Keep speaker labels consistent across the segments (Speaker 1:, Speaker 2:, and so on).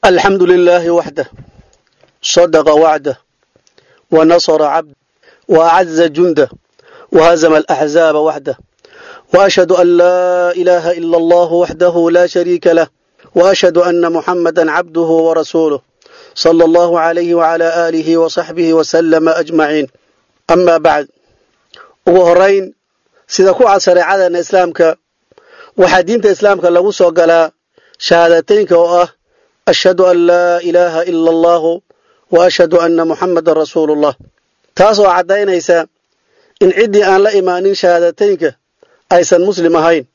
Speaker 1: الحمد لله وحده صدق وعده ونصر عبده وأعز جنده وهزم الأحزاب وحده وأشهد أن لا إله إلا الله وحده لا شريك له وأشهد أن محمدا عبده ورسوله صلى الله عليه وعلى آله وصحبه وسلم أجمعين أما بعد وهرين سيدكو عصر عدن إسلامك وحدينة إسلامك لغو سوغلا شهادتينك أشهد أن لا إله إلا الله وأشهد أن محمد رسول الله تاسو عدينيسا إن عدي أن لا إيمانين شهادتينك أيسا مسلمهين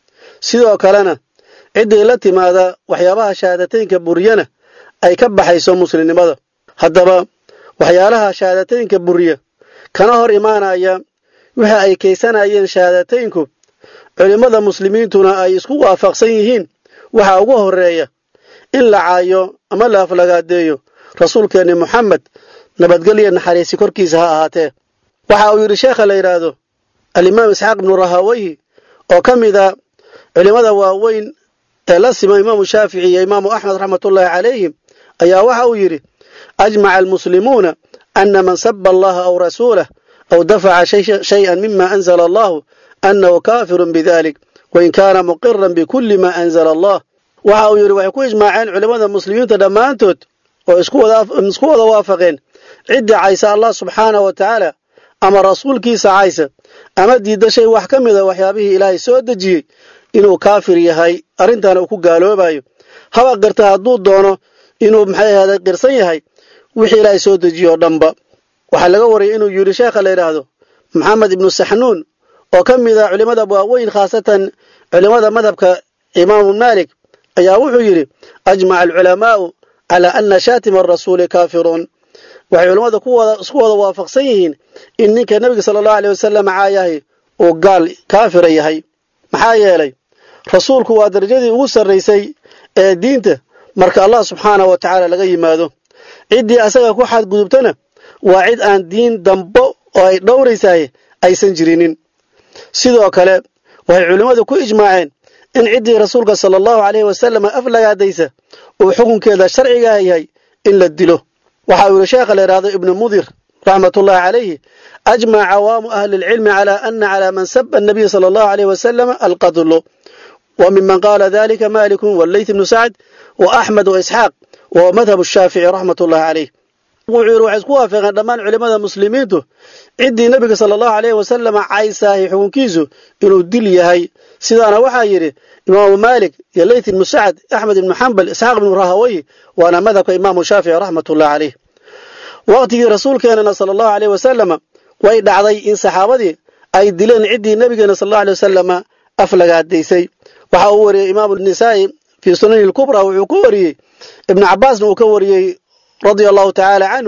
Speaker 1: sidoo kalena cidii la timaada waxyaabaha shahaadateynka buriyana ay ka baxayso muslimnimada haddaba waxyaalaha shahaadateynka buriya kana hor imaanaya waxa ay kaysanayeen shahaadateynku culimada muslimiintuna ay isku waafaqsan yihiin waxa ugu horeeya in la caayo ama la aflagaadeeyo rasuulkeena Muhammad nabadgelyo naxariisi korkiisa ha ahaatee waxa uu yiri sheekha la yiraahdo al-Imam Ishaq ibn Rahawayhi oo kamida culimada waaweyn ee la simay Imam Shafi'i iyo Imam Ahmad rahmatullahi alayhim ayaa waxa uu yiri ajma'a al-muslimuna anna man sabba Allah aw rasulahu aw dafa'a shay'an mimma anzala Allah annahu kafirun bidhalik wa in kana muqirran bi kulli ma anzala Allah waxa uu yiri waxay ku ijmaaceen culimada muslimiinta dhamaantood oo isku wada waafaqeen cidda aysa Allah subhanahu wa ta'ala ama rasuulkiisa aysa ama diidashay wax kamida waxyaabihii Ilaahay soo dajiyay inuu kaafir yahay arintana uu ku gaaloobayo haba garta haduu doono inuu maxay qirsan yahay wixii Ilaahay soo dajiyo dhanba waxa laga wariyay inuu yiri sheekha la yiraahdo Muhammad ibn Sahnuun oo kamida culimada waaweyn khaasatan culimada madhabka Imam Malik ayaa wuxuu yiri ajma'a al-ulama ala anna shatima ar-rasul kafirun waxay culimada isku wada waafaqsan yihiin in ninka nabiga sallallahu alayhi wasallam aayahay oo gaal kaafir yahay maxaa yeelay rasuulku waa darajadii ugu sareysay ee diinta marka Allah subhanahu wa ta'ala laga yimaado cidii asaga ku xad gudubtana waa cid aan diin dambo oo ay dhowraysaay aysan jirinin sidoo kale waxay culimadu ku ijmaaceen in cidii rasuulka sallallahu alayhi wasallam aflagaadaysa oo xukunkeeda sharciga yahay in la dilo waxa uu sheekh la yiraahdo ibn Mudir rahmatullahi alayhi ajma' awam ahli al-ilm ala anna ala man sabba an-nabiy sallallahu alayhi wasallam al-qatl wa mimman qala dhalika Malik wa Layth ibn Sa'd wa Ahmad wa Ishaq wa madhhab ash-Shafi'i rahmatullahi alayhi wuxuu isku waafaqeen dhamaan culimada muslimiintu cidii nabiga sallallahu alayhi wasallam aysahay xukunkiisu inuu dil yahay sidaana waxa yiri Imam Malik iyo Layth ibn Sa'd Ahmad ibn Hanbal Ishaq ibn Rahawayh wa madhhabka Imam Shafi'i rahmatullahi alayhi waqtigii rasuulkeena sallallahu alayhi wasallam way dhacday in saxaabadii ay dileen cidii nabiga sallallahu alayhi wasallam aflagaadeysay waxa uu wariyay Imam an-Nasa'i fi Sunan al-Kubra wuxuu ku wariyay Ibn Abbas uu ka wariyay radiyallahu ta'ala anhu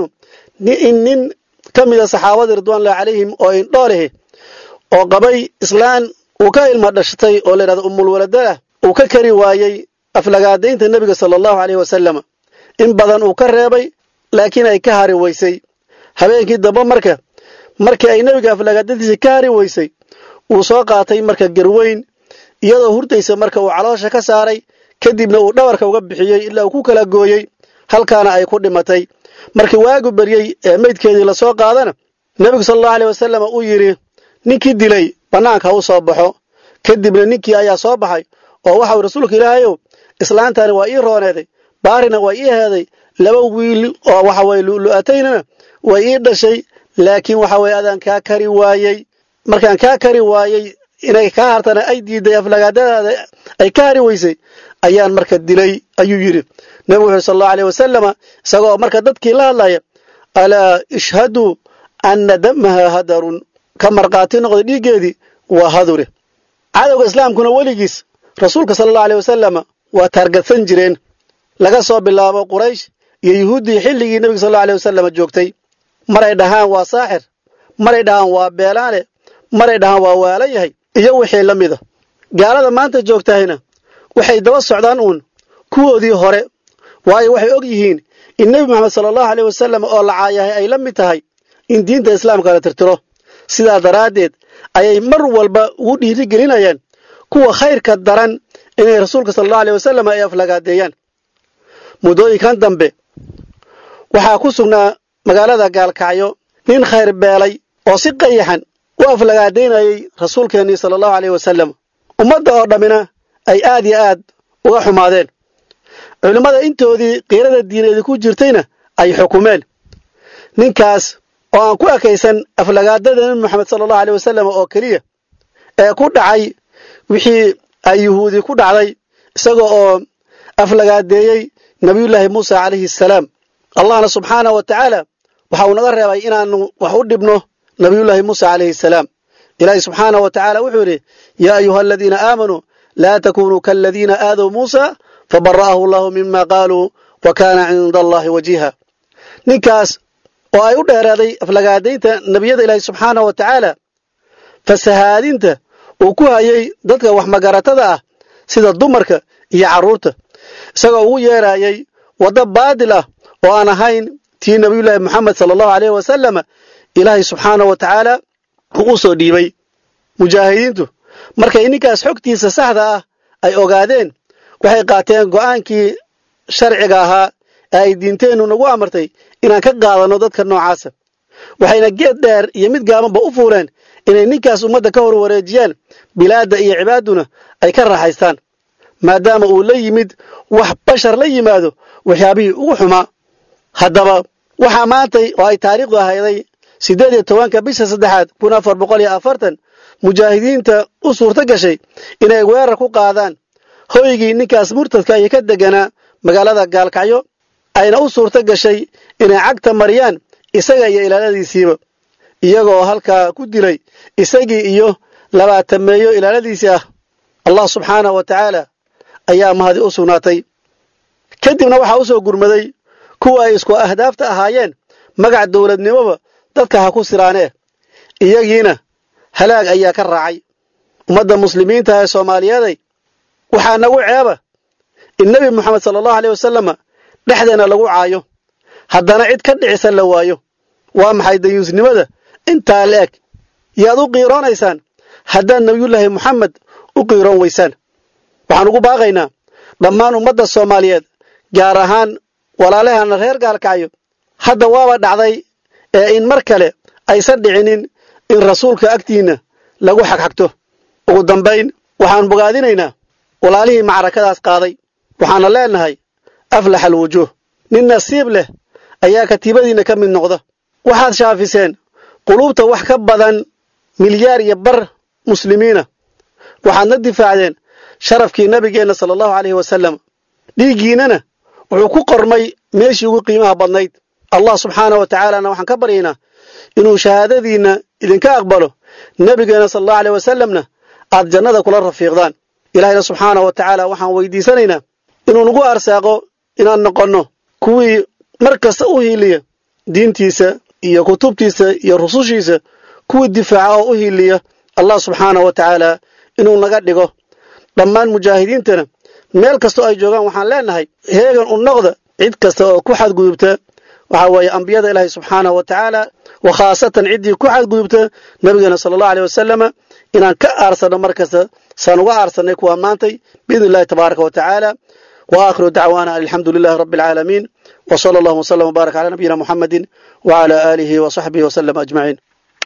Speaker 1: in kamida saxaabada ridwanullahi alayhim oo in dhooleh oo qabay islaan uu ka ilma dhashtay oo leeyahay ummul walada uu ka kari waayay aflagaadeynta nabiga sallallahu alayhi wasallam in badan uu ka reebay laakiin ay ka hari weysay habeenkii daba markii ay nabiga aflagaadeyntiisa ka hari weysay uu soo qaatay marka garweyn iyadoo hurdaysa marka uu caloosha ka saaray kadibna uu dhawarka uga bixiyay ilaa uu ku kala gooyay halkaana ay ku dhimatay markii waagu bariyay ee meydkeedii la soo qaadana nabiga sallallahu alayhi wasallam uu yiri ninkii dilay banaanka uu soo baxo kadibna ninkii ayaa soo baxay oo waxa uu rasuulku Ilaahay islaantani waa ii rooneeday baarina waa ii heeday laba wiil oo waxa way lu'atayna waa ii dhashay laakiin waxa way adan ka kari waayay markaan ka kari waayay inay ka hartana ay diiday aflagaadada ay ka hari weysay ayaan marka dilay ayuu yiri nabiga sallallahu alayhi wasallam isagoo marka dadkii la hadlaya ala ishhadu anna damaha hadarun kamarqaati noqday dhiigeedii waa hadure cadawga islaamkuna waligiis rasuulka sallallahu alayhi wasallam waa targadsan jireen laga soo bilaabo Quraysh iyo Yahuudi xilligii nabiga sallallahu alayhi wasallam joogtay maray dhahaan waa saaxir maray dhahaan waa beelaale maray dhahaan waa waalayahay iyo wixii lamida gaalada maanta joogtayna waxay daba socdaan kuwoodii hore waayo waxay og yihiin in nabi Muhammad sallallahu alayhi wasallam oo la caayahay ay la mid tahay in diinta islaamka la tirtiro sida daraadeed ayay mar walba ugu dhiirigelinayaan kuwa khayrka daran inay rasuulka sallallahu alayhi wasallam ay aflagaadeeyaan muddooyinkan dambe waxaa ku sugnaa magaalada gaalkacyo nin khayr beelay oo si qayaxan u aflagaadaynayay rasuulkeennii sala allahu calayhi wasallam ummadda oo dhammina ay aad iyo aad uga xumaadeen culimmada intoodii qiirada diineed ku jirtayna ay xukumeen ninkaas oo aan ku ekaysan aflagaadada nabi maxamed sala allahu calayhi wasallam oo keliya ee ku dhacay wixii ay yuhuudi ku dhacday isagoo oo aflagaadeeyey nabiyullaahi muusa calayhi salaam allahna subxaanahu wa tacaala waxa uu naga reebay inaanu wax u dhibno nabiyullaahi muusa calayhi salaam ilaahi subxaanahu wa tacaala wuxuu yidhi yaa ayuha aladiina aamanuu laa takunuu kaaladiina aadow muusa fabara'ahu allahu mima qaaluu wa kaana cinda allahi wajiiha ninkaas oo ay u dheeraaday aflagaadaynta nebiyada ilaahi subxaanahu wa tacaala fasahaadinta uu ku hayay dadka wax magaratada ah sida dumarka iyo carruurta isagoo ugu yeerayay waddo baadil ah oo aan ahayn tii nabiyullaahi moxamed sala allahu calayhi wasallam ilaahay subxaanahu wa tacaala uu u soo dhiibay mujaahidiintu markay ninkaas xogtiisa saxda ah ay ogaadeen waxay qaateen go'aankii sharciga ahaa ee ay diinteennu nagu amartay inaan ka qaadanno dadka noocaasa waxayna geed dheer iyo mid gaabanba u fuuleen inay ninkaas ummadda ka hor wareejiyaan bilaadda iyo cibaaduna ay ka raaxaystaan maadaama uu la yimid wax bashar la yimaado waxyaabihii ugu xumaa haddaba waxaa maantay oo ay taariikhdu ahayday 18 bisha 3 1440 mujaahidiinta u suurto gashay inay weerar ku qaadaan hoygii ninkaas murtadka ay ka deganaa magaalada gaalkacyo ayna u suurto gashay inay cagta mariyaan isaga iyo ilaaladiisiiba iyagoo halkaa ku dilay isagii iyo 20 meeyo ilaaladiisii ah allah subxaanahu wa tacaala ayaa mahadi u sugnaatay kadibna waxaa u soo gurmaday kuwa ay isku ahdaafta ahaayeen magac dowladnimoba dadka ha ku siraanee iyagiina halaag ayaa ka raacay ummadda muslimiinta ee Soomaaliyeed waxaa nagu ceeba in nabi maxamed sallallahu alayhi wasallam dhexdeena lagu caayo haddana cid ka dhicisan la waayo waa maxay dayuusnimada intaa leeg yaad u qiiroonaysaan haddaan nabiyullaahi maxamed u qiiroon weysaan waxaan ugu baaqaynaa dhammaan ummadda Soomaaliyeed gaar ahaan walaalahana reer gaalkacyo hadda waaba dhacday ee in mar kale aysan dhicinin in rasuulka agtiina lagu xagxagto ugu dambayn waxaan bogaadinaynaa walaalihii macrakadaas qaaday waxaana leenahay aflax alwujuh nin nasiib leh ayaa katiibadiina ka mid noqda waxaad shaafiseen quluubta wax ka badan milyaar iyo bar muslimiina waxaadna difaacdeen sharafkii nabigeena sallallahu alayhi wasallam dhiigiinana wuxuu ku qormay meeshii ugu qiimaha badnayd allah subxaanahu wa ta'ala waxaan ka baryaynaa inuu shahaadadiina idinka aqbalo nabigeena sallallahu alayhi wasallamna aad jannada kula rafiiqdaan ilaahayna subxaanahu wa ta'ala waxaan weydiisanaynaa inuu nagu arsaaqo inaan noqono kuwii markasta u hiiliya diintiisa iyo kutubtiisa iyo rusushiisa kuwii difaaca oo u hiiliya allah subxaanahu wa ta'ala inuu naga dhigo dhammaan mujaahidiintana meel kasta ay joogaan waxaan leenahay heegan u noqda cid kasta oo ku xadgudubta waxa weeye ambiyada ilaahay subxaanahu wa ta'ala wa khaasatan cidii ku xadgudubta nabigeena sallallahu alayhi wasallam inaan ka aarsano markasta saan uga aarsanay kuwa maantay biidnillahi tabaaraka wa ta'ala wa aakhiru da'waana alhamdulillahi rabbil alamin wa sallallahu wa sallam wa baraka ala nabiyyina muhammadin wa ala alihi wa sahbihi wa sallam ajma'in